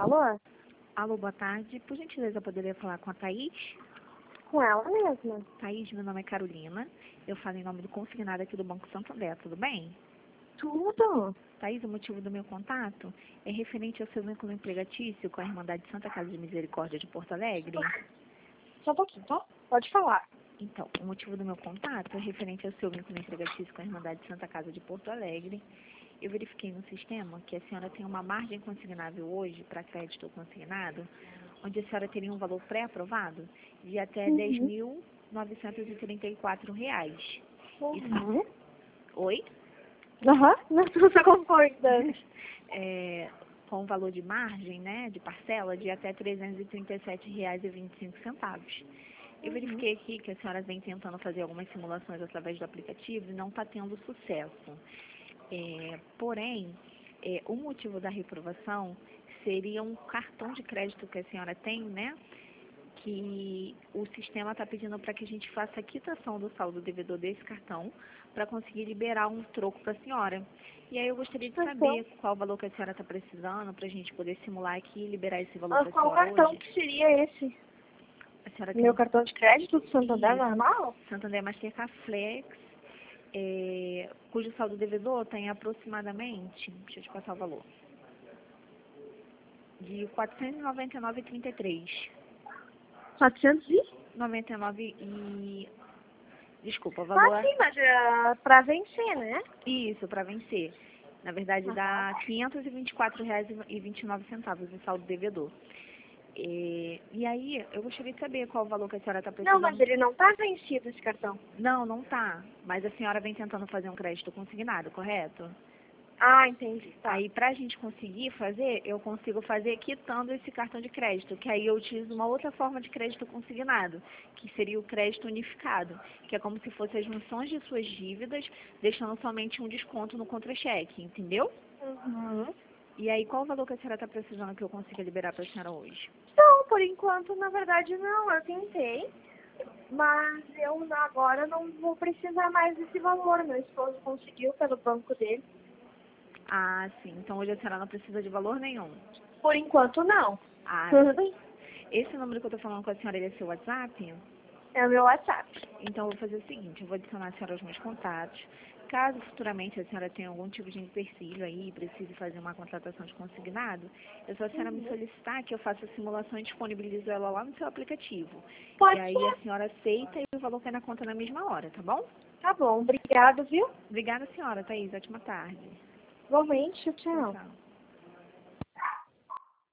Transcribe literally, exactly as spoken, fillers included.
Alô? Alô, boa tarde. Por gentileza, eu poderia falar com a Thaís? Com ela mesma. Thaís, meu nome é Carolina. Eu falo em nome do consignado aqui do Banco Santander, tudo bem? Tudo. Thaís, o motivo do meu contato é referente ao seu vínculo empregatício com a Irmandade Santa Casa de Misericórdia de Porto Alegre. Só um pouquinho, tá? Pode falar. Então, o motivo do meu contato é referente ao seu vínculo empregatício com a Irmandade Santa Casa de Porto Alegre. Eu verifiquei no sistema que a senhora tem uma margem consignável hoje para crédito consignado, onde a senhora teria um valor pré-aprovado de até Uhum. dez mil novecentos e trinta e quatro reais. Uhum. Isso... Oi? Aham, não estou concordando. É, com o valor de margem, né, de parcela, de até trezentos e trinta e sete reais e vinte e cinco centavos. Eu verifiquei aqui que a senhora vem tentando fazer algumas simulações através do aplicativo e não está tendo sucesso. É, porém, é, o motivo da reprovação seria um cartão de crédito que a senhora tem, né? Que o sistema está pedindo para que a gente faça a quitação do saldo devedor desse cartão para conseguir liberar um troco para a senhora. E aí eu gostaria de saber qual o valor que a senhora está precisando para a gente poder simular aqui e liberar esse valor para a Qual senhora cartão hoje. que seria esse? A senhora Meu tem cartão de crédito do Santander Isso. normal? Santander Mastercard Flex, é, cujo saldo devedor tem aproximadamente, deixa eu te passar o valor, de quatrocentos e noventa e nove reais e trinta e três centavos. quatrocentos e? noventa e nove e... Desculpa, o valor... Ah, sim, mas é pra vencer, né? Isso, para vencer. Na verdade, dá quinhentos e vinte e quatro reais e vinte e nove centavos o saldo devedor. E, e aí, eu gostaria de saber qual o valor que a senhora está precisando. Não, mas ele não tá vencido, esse cartão. Não, não tá. Mas a senhora vem tentando fazer um crédito consignado, correto? Ah, entendi. Tá. Aí, para a gente conseguir fazer, eu consigo fazer quitando esse cartão de crédito, que aí eu utilizo uma outra forma de crédito consignado, que seria o crédito unificado, que é como se fossem as junções de suas dívidas, deixando somente um desconto no contra-cheque, entendeu? Uhum. E aí, qual o valor que a senhora está precisando que eu consiga liberar para a senhora hoje? Não, por enquanto, na verdade, não. Eu tentei, mas eu agora não vou precisar mais desse valor. Meu esposo conseguiu pelo banco dele. Ah, sim. Então, hoje a senhora não precisa de valor nenhum. Por enquanto, não. Ah, esse número que eu estou falando com a senhora, ele é seu WhatsApp? É o meu WhatsApp. Então, eu vou fazer o seguinte, eu vou adicionar a senhora aos meus contatos. Caso futuramente a senhora tenha algum tipo de empecilho aí, precise fazer uma contratação de consignado, é só a senhora me solicitar que eu faça a simulação e disponibilizo ela lá no seu aplicativo. Pode E aí ser. a senhora aceita e o valor cai na conta na mesma hora, tá bom? Tá bom, obrigado, viu? Obrigada, senhora. Thaís, ótima tarde. Igualmente, Tchau, tchau. tchau.